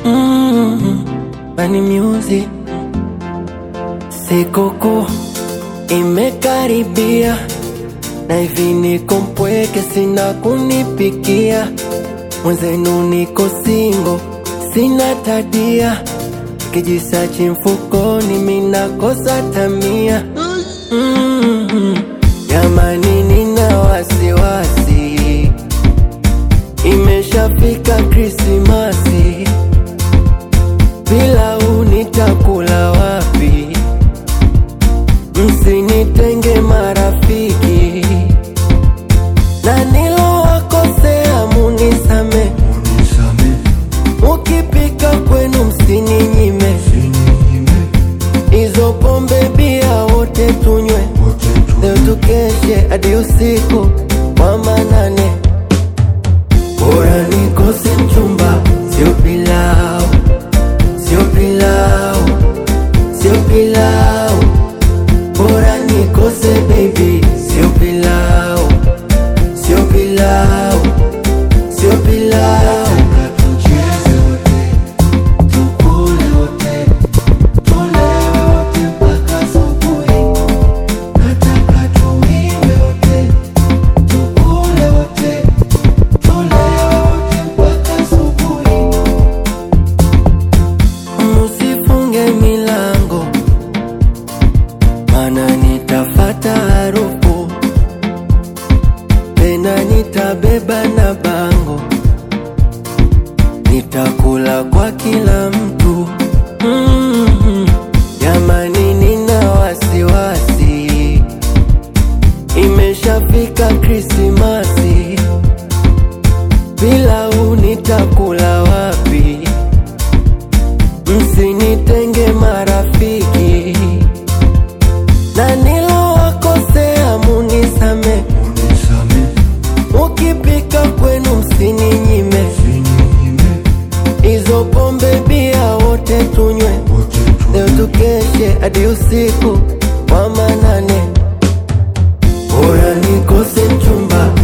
Bani music. Sikukuu imekaribia, na hivi niko mpweke, sina kunipikia. Mwenzenu niko single, sina tadia. Kijisachi mfukoni, mina kosa tamia. Jamani nina wasiwasi, imeshafika Krismasi. Bila unitakula wapi? Msinitenge marafiki, na nilowakosea munisame. Ukipika kwenu msininyime, hizo pombe bia wote tunywe. Leo tukeshe hadi usiku wa manane. Bora nikose mchumba, sio pilau, sio pilau, sio pilau. Bora nikose baby, sio pilau, sio pilau, sio pilau. Nitafata harufu, tena nitabeba na bango. Nitakula kwa kila mtu. Jamani nina wasiwasi, imeshafika Krismasi. Bila unitakula wapi? Msinitenge marafiki, na nilowakosea munisame. Ukipika kwenu msininyime, hizo pombe bia wote tunywe. Leo tukeshe hadi usiku wa manane. Bora nikose mchumba,